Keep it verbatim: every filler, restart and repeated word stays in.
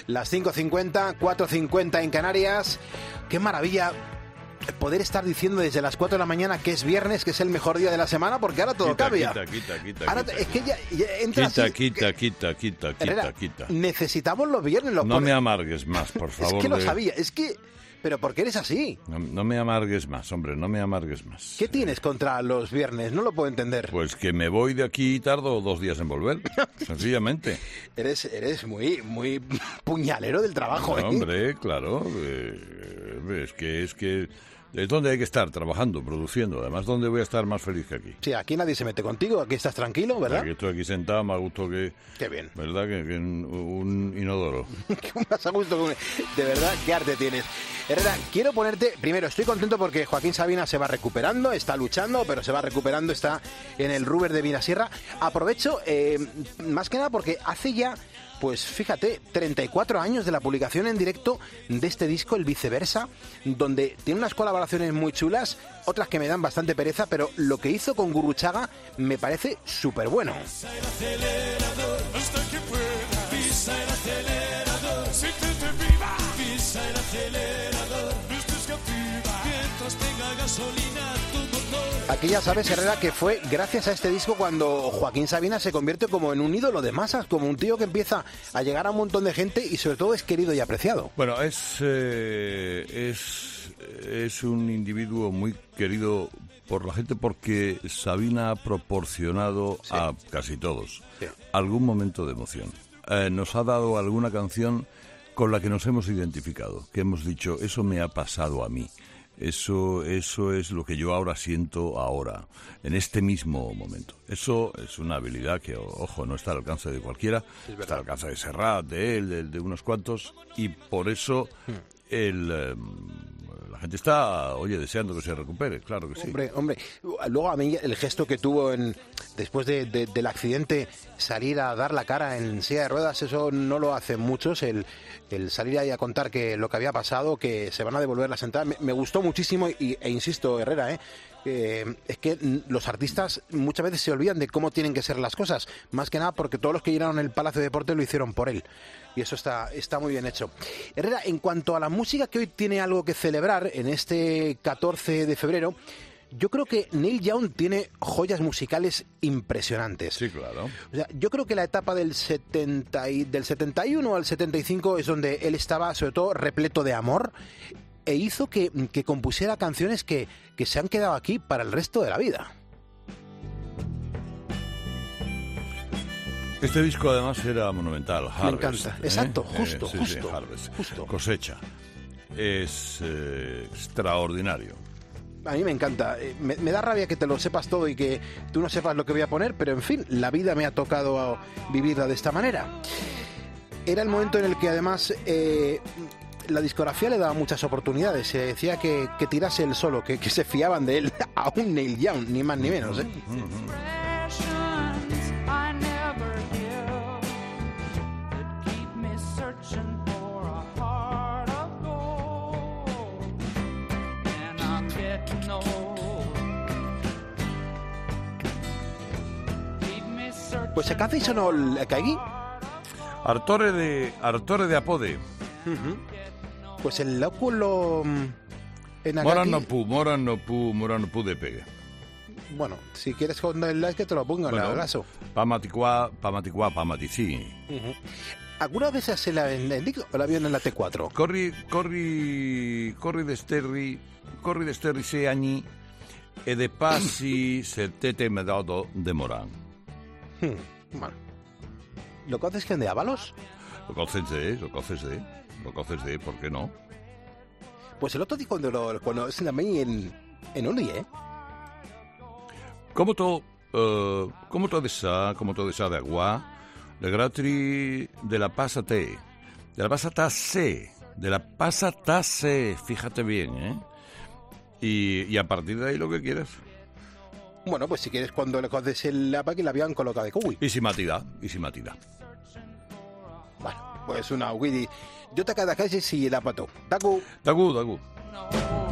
Las cinco cincuenta, cuatro cincuenta en Canarias. ¡Qué maravilla! Poder estar diciendo desde las cuatro de la mañana que es viernes, que es el mejor día de la semana, porque ahora todo quita, cambia. Quita, quita, quita, ahora quita, es que ya, ya entra quita, así, quita, que... quita, quita, quita, Herrera, quita. necesitamos los viernes. Los No pone... me amargues más, por favor. Es que lo de... sabía, es que... ¿Pero por qué eres así? No, no me amargues más, hombre, no me amargues más. ¿Qué tienes contra los viernes? No lo puedo entender. Pues que me voy de aquí y tardo dos días en volver, sencillamente. Eres, eres muy, muy puñalero del trabajo, No, ¿eh? hombre, claro, eh, es que es que es donde hay que estar, trabajando, produciendo. Además, ¿dónde voy a estar más feliz que aquí? Sí, aquí nadie se mete contigo, aquí estás tranquilo, ¿verdad? Aquí estoy aquí sentado, más a gusto que... Qué bien. ¿Verdad? Que, que un, un inodoro. Qué más a gusto. que un- De verdad, qué arte tienes. Herrera, quiero ponerte... Primero, estoy contento porque Joaquín Sabina se va recuperando, está luchando, pero se va recuperando, está en el Ruber de Vinasierra. Aprovecho, eh, más que nada porque hace ya... Pues fíjate, treinta y cuatro años de la publicación en directo de este disco, El Viceversa, donde tiene unas colaboraciones muy chulas, otras que me dan bastante pereza, pero lo que hizo con Gurruchaga me parece súper bueno. Pisa el acelerador hasta que pueda. Pisa el acelerador, siéntete viva. Pisa el acelerador, no estés cautiva. Mientras tenga gasolina tu motor. Aquí ya sabes, Herrera, que fue gracias a este disco cuando Joaquín Sabina se convierte como en un ídolo de masas, como un tío que empieza a llegar a un montón de gente y sobre todo es querido y apreciado. Bueno, es, eh, es, es un individuo muy querido por la gente porque Sabina ha proporcionado Sí. a casi todos Sí. algún momento de emoción. Eh, nos ha dado alguna canción con la que nos hemos identificado, que hemos dicho, eso me ha pasado a mí. Eso, eso es lo que yo ahora siento ahora, en este mismo momento. Eso es una habilidad que, ojo, no está al alcance de cualquiera, está al alcance de Serrat, de él, de, de unos cuantos, y por eso el, eh, la gente está, oye, deseando que se recupere, claro que sí. Hombre, hombre, luego a mí el gesto que tuvo en después de, de- del accidente, salir a dar la cara en silla de ruedas, eso no lo hacen muchos, el, el salir ahí a contar que lo que había pasado, que se van a devolver las entradas, me, me gustó muchísimo y, e insisto, Herrera, ¿eh? Eh, es que mm, los artistas muchas veces se olvidan de cómo tienen que ser las cosas, más que nada porque todos los que llenaron el Palacio de Deportes lo hicieron por él. Y eso está, está muy bien hecho. Herrera, en cuanto a la música que hoy tiene algo que celebrar en este catorce de febrero, yo creo que Neil Young tiene joyas musicales impresionantes. Sí, claro. O sea, yo creo que la etapa del setenta y, del setenta y uno al setenta y cinco es donde él estaba, sobre todo, repleto de amor e hizo que, que compusiera canciones que, que se han quedado aquí para el resto de la vida. Este disco además era monumental, Harvest. Me encanta. ¿eh? Exacto, Eh, justo, sí, sí, justo, Harvest. justo. Cosecha. Es eh, extraordinario. A mí me encanta. Eh, Me, me da rabia que te lo sepas todo y que tú no sepas lo que voy a poner, pero en fin, la vida me ha tocado vivirla de esta manera. Era el momento en el que además eh, la discografía le daba muchas oportunidades. Se decía que, que tirase él solo, que, que se fiaban de él a un Neil Young, ni más ni menos, ¿eh? I never give that keep me searching for a heart of gold, and I'm getting old. Keep me searching. Pues se caza y sonó el Kaigi. Artore de, Artore de Apode. Pues el lóculo en Moran no Agaki. pu, moran no pu, moran no pu de pegue. Bueno, si quieres con el like que te lo ponga en el abrazo. Pamaticua, pamaticua, pamaticí. ¿Alguna vez se la en en o la vio en la T cuatro? Corri, corri, corri de sterri, corri de sterri sei anni e de passi settete medato de Moran. Hmm, bueno. ¿Lo conoces que de Ábalos? Lo conoces de, lo conoces de, lo conoces de, ¿por qué no? Pues el otro día cuando lo cuando es también en en Oli, ¿eh? Come to, uh, come to de sa, come to de sa de agua, le gratri de la pasate, de la pasata se, de la pasata se, fíjate bien, ¿eh? Y, y a partir de ahí lo que quieras. Bueno, pues si quieres cuando le conoces el apa que la habían colocado de Kuwi. Y si matida, y si matida. Bueno, pues una Widi. Yo te cada calle si el apato. Taku. Dagu, dagu. No.